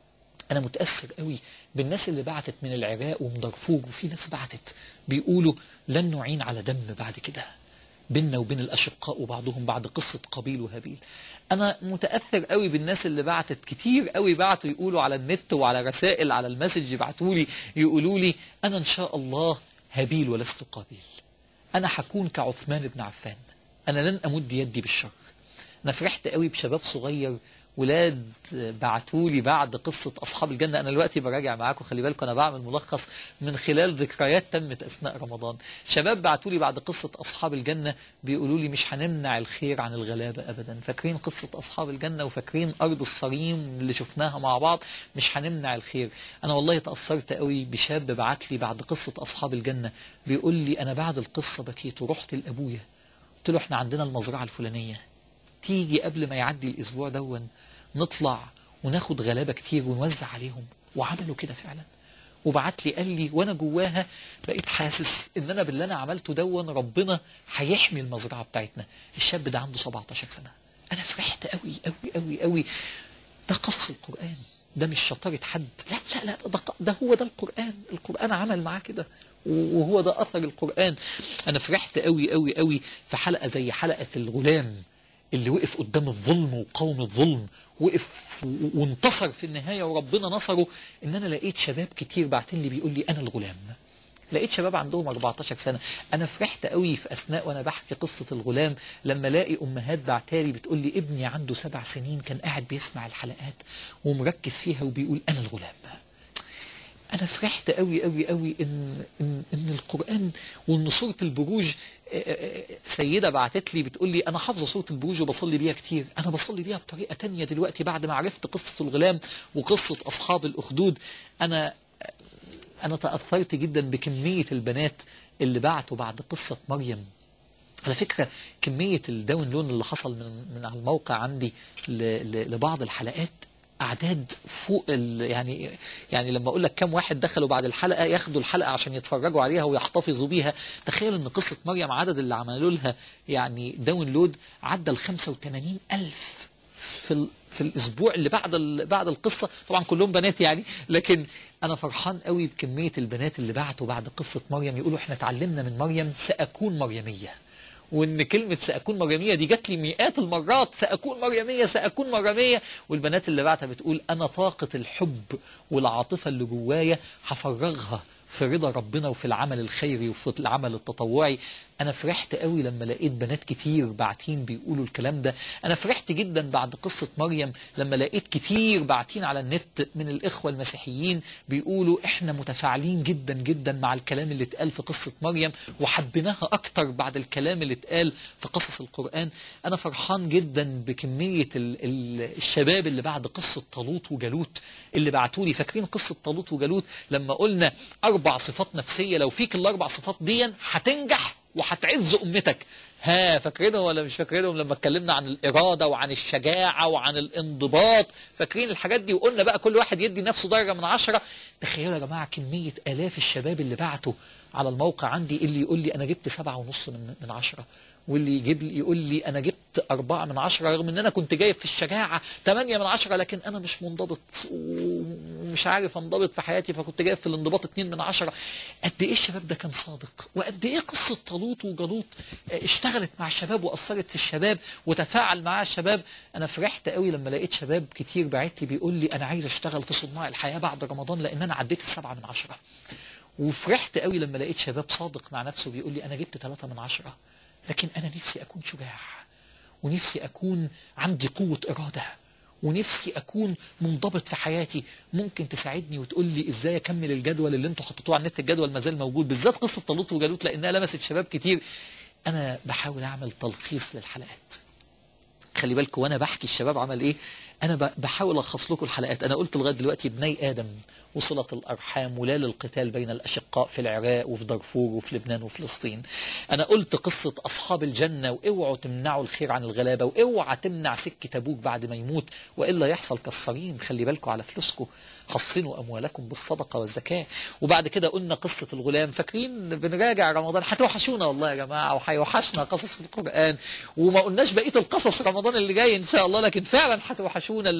أنا متأثر قوي بالناس اللي بعتت من العراق ومن دارفور، وفي ناس بعتت بيقولوا لن نعين على دم بعد كده بيننا وبين الأشقاء وبعضهم بعد قصة قابيل وهابيل. أنا متأثر قوي بالناس اللي بعتت كتير قوي، بعتوا يقولوا على النت وعلى رسائل على المسج، يبعتوا لي يقولوا لي أنا إن شاء الله هابيل ولست قابيل، أنا حكون كعثمان بن عفان، أنا لن أمد يدي بالشر. أنا فرحت قوي بشباب صغير ولاد بعتولي بعد قصة أصحاب الجنة. أنا دلوقتي براجع معاكم، خلي بالكم أنا بعمل ملخص من خلال ذكريات تمت أثناء رمضان. شباب بعتولي بعد قصة أصحاب الجنة بيقولوا لي مش هنمنع الخير عن الغلابة أبدا، فاكرين قصة أصحاب الجنة وفاكرين أرض الصريم اللي شفناها مع بعض، مش هنمنع الخير. أنا والله تأثرت قوي بشاب بعت لي بعد قصة أصحاب الجنة بيقول لي أنا بعد القصة بكيت ورحت لأبويا قلت له إحنا عندنا المزرعة الفلانية، تيجي قبل ما يعدي الأسبوع دون نطلع وناخد غلابة كتير ونوزع عليهم. وعملوا كده فعلا، وبعت لي قال لي وانا جواها بقيت حاسس ان انا باللي انا عملته دون ربنا هيحمي المزرعة بتاعتنا. الشاب ده عنده سبعتاشر سنة. انا فرحت قوي قوي قوي قوي. ده قصص القرآن، ده مش شطارة حد، لا لا لا، ده, ده هو ده القرآن. القرآن عمل معاه كده، وهو ده أثر القرآن. أنا فرحت قوي قوي قوي في حلقة زي حلقة الغلام اللي وقف قدام الظلم وقوم الظلم، وقف وانتصر في النهاية وربنا نصره. إن أنا لقيت شباب كتير بعتين لي بيقول لي أنا الغلام، لقيت شباب عندهم أربعتاشر سنة. أنا فرحت قوي في أثناء وأنا بحكي قصة الغلام لما لاقي أمهات بعتالي بتقول لي ابني عنده سبع سنين كان قاعد بيسمع الحلقات ومركز فيها وبيقول أنا الغلام. أنا فرحت قوي قوي قوي إن, إن, إن القرآن، وإن سورة البروج، سيدة بعتت لي بتقول لي أنا حافظة سورة البروج وبصلي بيها كتير، أنا بصلي بيها بطريقة تانية دلوقتي بعد ما عرفت قصة الغلام وقصة أصحاب الأخدود. أنا أنا تأثرت جدا بكمية البنات اللي بعتوا بعد قصة مريم. على فكرة كمية الداونلود اللي حصل من, من على الموقع عندي لبعض الحلقات أعداد فوق يعني يعني لما أقول لك كم واحد دخلوا بعد الحلقة ياخدوا الحلقة عشان يتفرجوا عليها ويحتفظوا بيها. تخيل إن قصة مريم عدد اللي عملوا لها يعني داونلود عدى ال خمسة وثمانين ألف في في الاسبوع اللي بعد بعد القصه، طبعا كلهم بنات يعني، لكن انا فرحان قوي بكميه البنات اللي بعتوا بعد قصه مريم يقولوا احنا اتعلمنا من مريم ساكون مريميه. وان كلمه ساكون مريميه دي جات لي مئات المرات، ساكون مريميه ساكون مريميه. والبنات اللي بعتها بتقول انا طاقه الحب والعاطفه اللي جوايا هفرغها في رضا ربنا وفي العمل الخيري وفي العمل التطوعي. أنا فرحت قوي لما لقيت بنات كتير باعتين بيقولوا الكلام ده. أنا فرحت جدا بعد قصة مريم لما لقيت كتير باعتين على النت من الإخوة المسيحيين بيقولوا إحنا متفاعلين جدا جدا مع الكلام اللي اتقال في قصة مريم وحبيناها أكتر بعد الكلام اللي اتقال في قصص القرآن. أنا فرحان جدا بكمية ال ال الشباب اللي بعد قصة طالوت وجالوت اللي بعتولي. فاكرين قصة طالوت وجالوت لما قلنا أربع صفات نفسية لو فيك الأربع صفات دي هتنجح وهتعز أمتك؟ ها فاكرينهم ولا مش فاكرينهم لما اتكلمنا عن الإرادة وعن الشجاعة وعن الانضباط؟ فاكرين الحاجات دي وقلنا بقى كل واحد يدي نفسه درجة من عشرة. تخيلوا يا جماعة كمية آلاف الشباب اللي بعتوا على الموقع عندي اللي يقول لي أنا جبت سبعة ونص من, من عشرة، واللي يجيب لي يقول لي أنا جبت أربعة من عشرة رغم إن أنا كنت جايب في الشجاعة ثمانية من عشرة، لكن أنا مش منضبط ومش عارف انضبط في حياتي فكنت جايب في الانضباط اتنين من عشرة. قد إيه الشباب ده كان صادق، وقد إيه قصة طالوت وجالوت اشتغلت مع الشباب وأثرت في الشباب وتفاعل مع الشباب. أنا فرحت قوي لما لقيت شباب كتير بعت لي بيقول لي أنا عايز أشتغل في صناع الحياة بعد رمضان لأن أنا عديت السبعة من عشرة. وفرحت قوي لما لقيت شباب صادق مع نفسه بيقول لي أنا جبت ثلاثة من عشرة، لكن أنا نفسي أكون شجاع، ونفسي أكون عندي قوة إرادة، ونفسي أكون منضبط في حياتي. ممكن تساعدني وتقول لي إزاي أكمل الجدول اللي أنتوا حطيتوه على النت؟ الجدول ما زال موجود، بالذات قصة طالوت وجالوت لأنها لمست شباب كتير. أنا بحاول أعمل تلخيص للحلقات. خلي بالكم وأنا بحكي الشباب عمل إيه، أنا بحاول ألخص لكم الحلقات. أنا قلت لغاية دلوقتي ابني آدم وصلة الأرحام ولا للقتال بين الأشقاء في العراق وفي دارفور وفي لبنان وفلسطين. أنا قلت قصة أصحاب الجنة وإوعوا تمنعوا الخير عن الغلابة، وإوعى تمنع سكة أبوك بعد ما يموت وإلا يحصل كالصريم. خلي بالكم على فلوسكم، حصنوا أموالكم بالصدقة والزكاة. وبعد كده قلنا قصة الغلام. فاكرين بنراجع رمضان، هتوحشونا والله يا جماعة وهيوحشنا قصص القرآن، وما قلناش بقية القصص رمضان اللي جاي إن شاء الله، لكن فعلا هتوحشونا.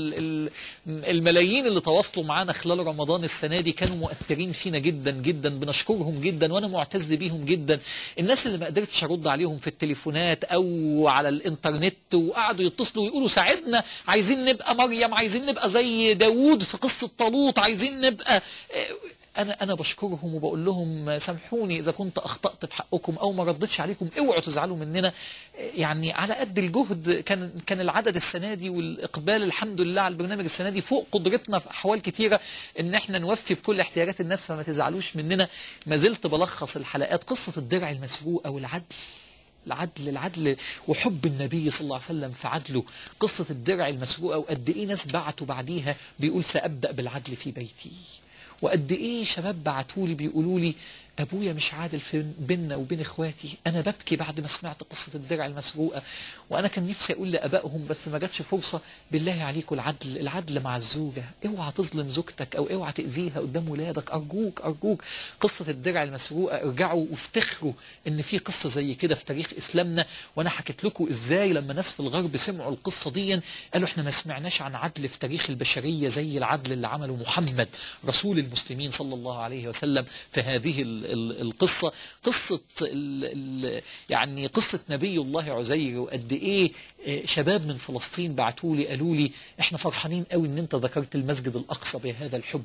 الملايين اللي تواصلوا معانا خلال رمضان السنة دي كانوا مؤثرين فينا جدا جدا، بنشكرهم جدا وأنا معتز بيهم جدا. الناس اللي ما قدرتش أرد عليهم في التليفونات أو على الإنترنت وقعدوا يتصلوا ويقولوا ساعدنا، عايزين نبقى مريم، عايزين نبقى زي داوود في قصة طالوت، عايزين نبقى. أنا أنا بشكرهم وبقول لهم سامحوني إذا كنت أخطأت في حقكم أو ما ردتش عليكم، اوعوا تزعلوا مننا. يعني على قد الجهد كان كان العدد السنة دي والإقبال الحمد لله على البرنامج السنة دي فوق قدرتنا في أحوال كتيرة إن إحنا نوفي بكل احتياجات الناس، فما تزعلوش مننا. ما زلت بلخص الحلقات. قصة الدرع المسروقة والعدل، العدل العدل وحب النبي صلى الله عليه وسلم في عدله. قصة الدرع المسروقة وقد إيه ناس بعتوا بعديها بيقول سأبدأ بالعدل في بيتي، وقد إيه شباب بعتوا لي بيقولوا لي أبويا مش عادل في بيننا وبين إخواتي. أنا ببكي بعد ما سمعت قصة الدرع المسروقة، وأنا كان نفسي أقول لأبائهم بس ما جاتش فرصة. بالله عليكم العدل، العدل مع الزوجة، اوعى تظلم زوجتك أو اوعى تأذيها قدام ولادك، أرجوك أرجوك. قصة الدرع المسروقة ارجعوا وافتخروا إن في قصة زي كده في تاريخ إسلامنا. وأنا حكيت لكم إزاي لما ناس في الغرب سمعوا القصة دي قالوا إحنا ما سمعناش عن عدل في تاريخ البشرية زي العدل اللي عمله محمد رسول المسلمين صلى الله عليه وسلم في هذه القصة. قصة ال ال يعني قصة نبي الله عزير، وقد ايه شباب من فلسطين بعتوا لي قالوا لي احنا فرحانين قوي ان انت ذكرت المسجد الأقصى بهذا الحب،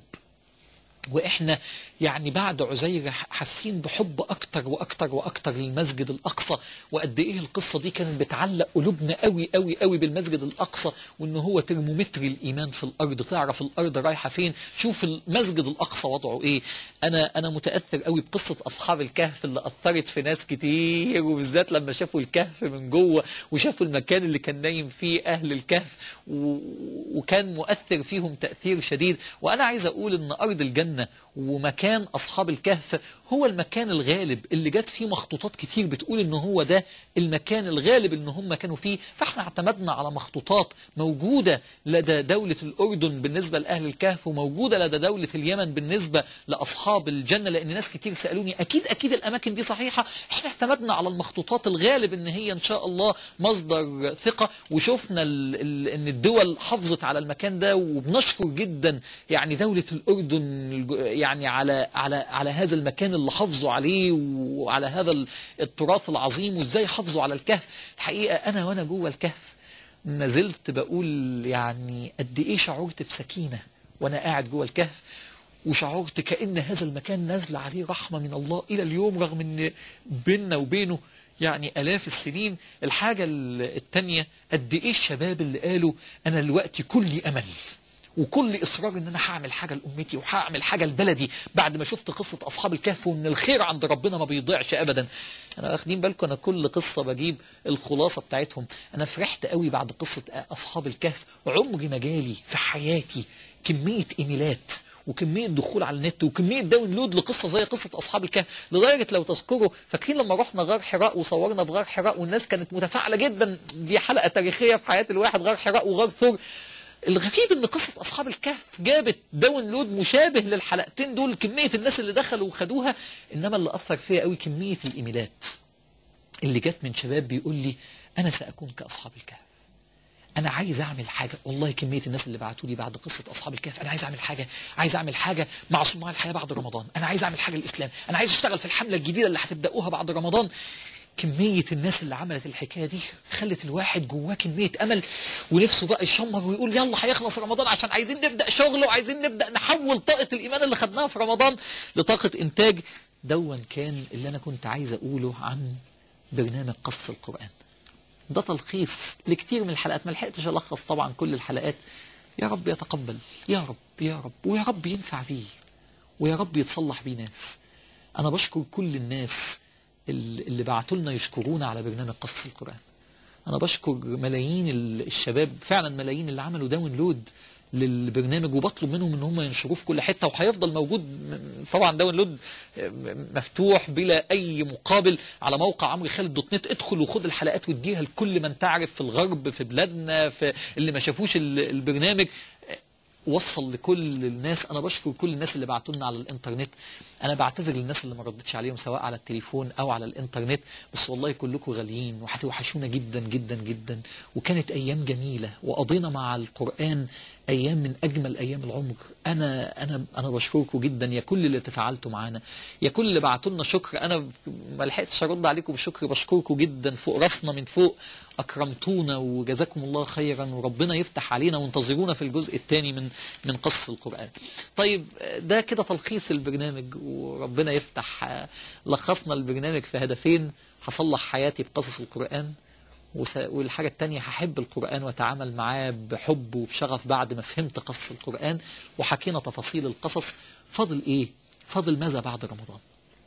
وإحنا يعني بعد عزير حاسين بحب أكتر وأكتر وأكتر للمسجد الأقصى. وقد إيه القصة دي كانت بتعلق قلوبنا قوي قوي قوي بالمسجد الأقصى، وإن هو ترمومتر الإيمان في الأرض، تعرف الأرض رايحة فين. شوف المسجد الأقصى وضعه إيه. أنا أنا متأثر قوي بقصة أصحاب الكهف اللي أثرت في ناس كتير، وبالذات لما شافوا الكهف من جوه وشافوا المكان اللي كان نايم فيه أهل الكهف، وكان مؤثر فيهم تأثير شديد. وأنا عايز أقول إن أرض الجنة الجنة ومكان أصحاب الكهف هو المكان الغالب اللي جت فيه مخطوطات كتير بتقول إن هو ده المكان الغالب إن هم كانوا فيه. فإحنا اعتمدنا على مخطوطات موجودة لدى دولة الأردن بالنسبة لأهل الكهف، وموجودة لدى دولة اليمن بالنسبة لأصحاب الجنة، لأن ناس كتير سألوني أكيد أكيد الأماكن دي صحيحة. إحنا اعتمدنا على المخطوطات الغالب إن هي إن شاء الله مصدر ثقة، وشفنا ال ال إن الدول حافظت على المكان ده، وبنشكر جدا يعني دولة الأردن يعني على على على هذا المكان اللي حافظوا عليه وعلى هذا التراث العظيم، وإزاي حافظوا على الكهف. الحقيقة أنا وأنا جوه الكهف ما زلت بقول يعني قد إيه شعرت بسكينة وأنا قاعد جوه الكهف، وشعرت كأن هذا المكان نازل عليه رحمة من الله إلى اليوم، رغم أن بيننا وبينه يعني آلاف السنين. الحاجة التانية قد إيه الشباب اللي قالوا أنا دلوقتي كلي أمل وكل إصرار إن أنا هعمل حاجة لأمتي وهعمل حاجة لبلدي بعد ما شفت قصة أصحاب الكهف، وإن الخير عند ربنا ما بيضيعش أبدا. أنا واخدين بالكم أنا كل قصة بجيب الخلاصة بتاعتهم. أنا فرحت قوي بعد قصة أصحاب الكهف، عمري ما جالي في حياتي كمية إيميلات وكمية دخول على النت وكمية داونلود لقصة زي قصة أصحاب الكهف، لدرجة لو تذكروا فاكرين لما رحنا غار حراء وصورنا في غار حراء والناس كانت متفاعلة جدا، دي حلقة تاريخية في حياة الواحد، غار حراء وغار ثور. الغريب ان قصة أصحاب الكهف جابت داونلود مشابه للحلقتين دول، كمية الناس اللي دخلوا وخدوها. إنما اللي أثر فيها قوي كمية الإيميلات اللي جت من شباب بيقول لي أنا سأكون كأصحاب الكهف، أنا عايز أعمل حاجة. والله كمية الناس اللي بعتوا لي بعد قصة أصحاب الكهف أنا عايز أعمل حاجة، عايز أعمل حاجة مع صناع الحياة بعد رمضان، أنا عايز أعمل حاجة للإسلام، أنا عايز أشتغل في الحملة الجديدة اللي هتبدأوها بعد رمضان. كمية الناس اللي عملت الحكاية دي خلت الواحد جواه كمية أمل ونفسه بقى يشمر ويقول يلا هيخلص رمضان عشان عايزين نبدأ شغل وعايزين نبدأ نحول طاقة الإيمان اللي خدناها في رمضان لطاقة إنتاج. دون كان اللي أنا كنت عايز أقوله عن برنامج قصص القرآن. ده تلخيص لكتير من الحلقات، ما لحقتش ألخص طبعا كل الحلقات. يا رب يتقبل، يا رب يا رب، ويا رب ينفع بيه، ويا رب يتصلح بيه ناس. أنا بشكر كل الناس اللي بعتوا لنا يشكرونا على برنامج قصص القرآن. أنا بشكر ملايين الشباب، فعلا ملايين اللي عملوا داونلود للبرنامج، وبطلب منهم ان هم ينشروه في كل حتة، وهيفضل موجود طبعا داونلود مفتوح بلا أي مقابل على موقع عمرو خالد دوت نت. ادخل وخد الحلقات واديها لكل من تعرف في الغرب، في بلادنا، في اللي ما شافوش البرنامج، وصل لكل الناس. أنا بشكر كل الناس اللي بعتوا لنا على الإنترنت. أنا بعتذر للناس اللي ما ردتش عليهم سواء على التليفون أو على الإنترنت، بس والله كلكم غاليين وهتوحشونا جدا جدا جدا. وكانت أيام جميلة وقضينا مع القرآن أيام من أجمل أيام العمر. أنا أنا أنا بشكركم جدا يا كل اللي تفاعلتوا معانا، يا كل اللي بعتوا لنا شكر. أنا ما لحقتش أرد عليكم بشكر، بشكركم جدا فوق راسنا من فوق، أكرمتونا وجزاكم الله خيرا، وربنا يفتح علينا، وانتظرونا في الجزء الثاني من من قصص القرآن. طيب ده كده تلخيص البرنامج، وربنا يفتح. لخصنا البرنامج في هدفين: هصلح حياتي بقصص القرآن، والحاجة التانية هحب القرآن واتعامل معاه بحب وبشغف بعد ما فهمت قصص القرآن، وحكينا تفاصيل القصص. فاضل ايه؟ فاضل ماذا بعد رمضان؟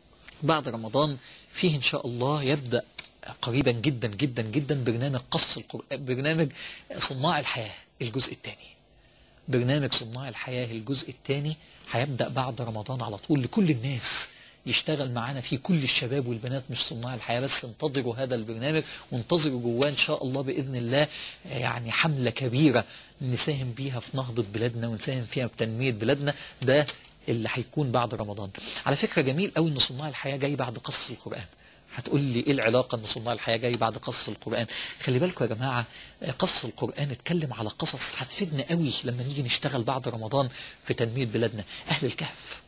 بعد رمضان فيه ان شاء الله يبدأ قريبا جدا جدا جدا برنامج قصص القرآن، برنامج صناع الحياة الجزء الثاني. برنامج صناع الحياة الجزء الثاني هيبدأ بعد رمضان على طول، لكل الناس يشتغل معانا فيه، كل الشباب والبنات مش صناع الحياة بس. انتظروا هذا البرنامج، وانتظروا جواه ان شاء الله بإذن الله يعني حملة كبيرة نساهم بيها في نهضة بلادنا ونساهم فيها بتنمية بلادنا. ده اللي هيكون بعد رمضان. على فكرة جميل قوي ان صناع الحياة جاي بعد قصص القرآن. هتقول لي ايه العلاقة ان صناع الحياة جاي بعد قصص القرآن؟ خلي بالكم يا جماعة، قصص القرآن اتكلم على قصص هتفيدنا قوي لما نيجي نشتغل بعد رمضان في تنمية بلادنا. اهل الكهف،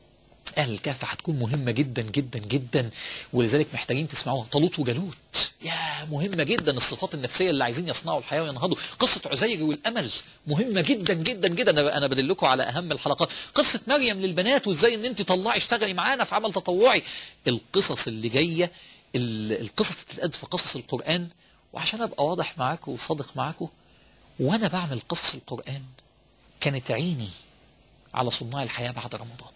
أهل الكهف هتكون مهمة جدا جدا جدا، ولذلك محتاجين تسمعوها. طالوت وجالوت، يا مهمة جدا. الصفات النفسية اللي عايزين يصنعوا الحياة وينهضوا. قصة عزير والأمل مهمة جدا جدا جدا. أنا أنا بدلكم على أهم الحلقات. قصة مريم للبنات، وإزاي إن أنت طلعي اشتغلي معانا في عمل تطوعي. القصص اللي جاية، القصص اللي بتتقد في قصص القرآن. وعشان أبقى واضح معاكم وصادق معاكم، وأنا بعمل قصص القرآن كانت عيني على صناع الحياة بعد رمضان،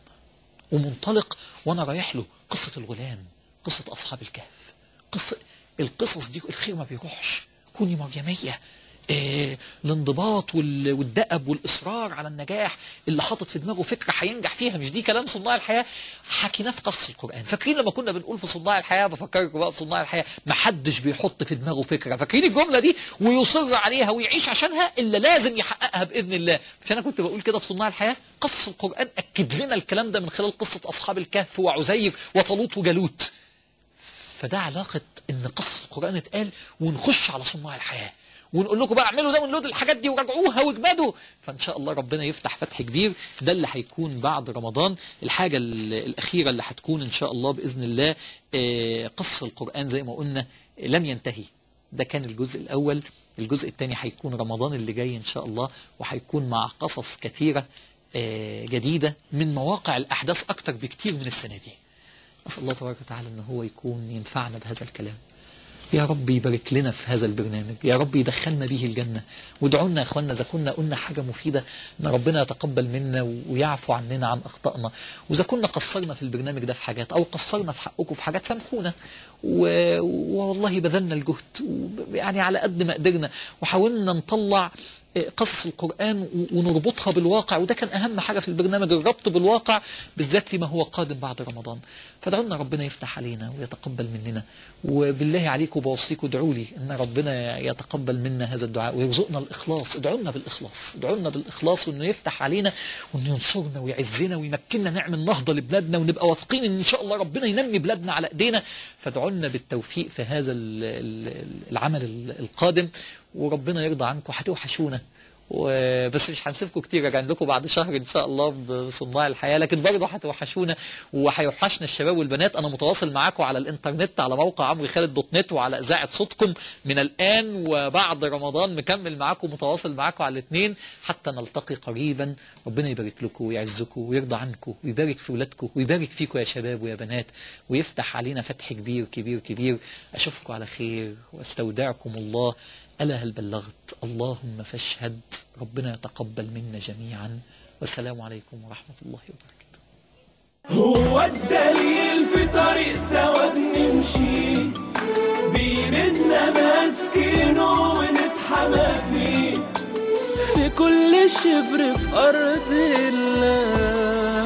ومنطلق وانا رايح له قصة الغلام، قصة اصحاب الكهف، قصة القصص دي. الخير ما بيروحش. كوني مريمية، إيه الانضباط والدأب والإصرار على النجاح، اللي حاطط في دماغه فكرة هينجح فيها. مش دي كلام صناع الحياة؟ حكيناه في قصص القرآن. فاكرين لما كنا بنقول في صناع الحياة، بفكركم بقى في صناع الحياة، ما حدش بيحط في دماغه فكرة، فاكرين الجملة دي، ويصر عليها ويعيش عشانها إلا لازم يحققها بإذن الله. مش أنا كنت بقول كده في صناع الحياة؟ قصص القرآن أكد لنا الكلام ده من خلال قصة أصحاب الكهف وعزير وطالوت وجالوت. فده علاقة إن قصة القرآن اتقال ونخش على صناع الحياة ونقول لكم بقى اعملوا ده ونلود الحاجات دي وراجعوها واجمدوا. فإن شاء الله ربنا يفتح فتح كبير. ده اللي هيكون بعد رمضان. الحاجة الأخيرة اللي هتكون إن شاء الله بإذن الله قصة القرآن زي ما قلنا لم ينتهي. ده كان الجزء الأول. الجزء الثاني هيكون رمضان اللي جاي إن شاء الله، وهيكون مع قصص كثيرة جديدة من مواقع الأحداث أكتر بكتير من السنة دي. أسأل الله تبارك وتعالى أنه هو يكون ينفعنا بهذا الكلام. يا رب يبارك لنا في هذا البرنامج، يا رب يدخلنا به الجنة. وادعوا لنا يا اخواننا إذا كنا قلنا حاجة مفيدة ان ربنا يتقبل منا ويعفو عننا عن أخطائنا، وإذا كنا قصرنا في البرنامج ده في حاجات أو قصرنا في حقكم في حاجات سامحونا. و... والله بذلنا الجهد يعني على قد ما قدرنا، وحاولنا نطلع قصص القرآن ونربطها بالواقع، وده كان أهم حاجة في البرنامج، الربط بالواقع بالذات لما هو قادم بعد رمضان. فادعونا ربنا يفتح علينا ويتقبل مننا، وبالله عليكم بوصيكم ادعوا لي ان ربنا يتقبل منا هذا الدعاء ويرزقنا الإخلاص. ادعوا لنا بالإخلاص، ادعوا لنا بالإخلاص، وانه يفتح علينا وانه ينصرنا ويعزنا ويمكننا نعمل نهضة لبلادنا، ونبقى واثقين ان شاء الله ربنا ينمي بلادنا على ايدينا. فادعوا لنا بالتوفيق في هذا العمل القادم، وربنا يرضى عنكم. هتوحشونا وبس مش هنسيبكم كتير، راجعين لكم بعد شهر ان شاء الله بصناع الحياة، لكن برضه هتوحشونا وهيوحشنا الشباب والبنات. انا متواصل معاكم على الانترنت على موقع عمرو خالد دوت نت وعلى اذاعة صوتكم من الان وبعد رمضان، مكمل معاكم متواصل معاكم على الاثنين حتى نلتقي قريبا. ربنا يبارك لكم ويعزكم ويرضى عنكم ويبارك في ولادكم ويبارك فيكم يا شباب ويا بنات، ويفتح علينا فتح كبير كبير كبير. اشوفكم على خير واستودعكم الله. ألا هل بلغت؟ اللهم فاشهد. ربنا يتقبل منا جميعا، والسلام عليكم ورحمة الله وبركاته. هو الدليل في طريق سوا بنمشي بيمنا ماسكينه ونتحمى فيه في كل شبر في أرض الله.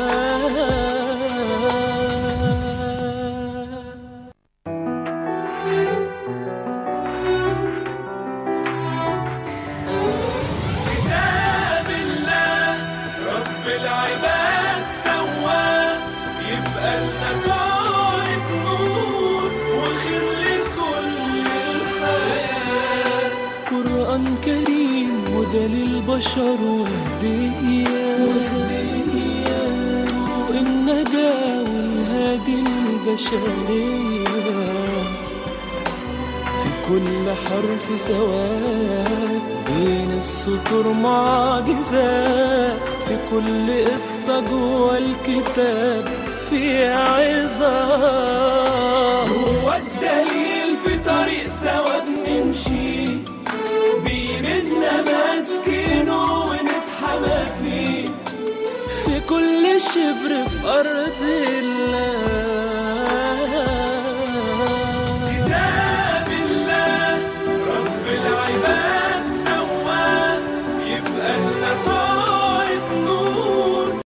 للبشر وهدية طرق النجاة والهادي البشرية، في كل حرف سواء بين السطور معجزة، في كل قصة جوا الكتاب في عظة. هو الدليل في طريق سوا بنمشي بيمنا ماسكينه ونتحمى فيه في كل شبر في أرض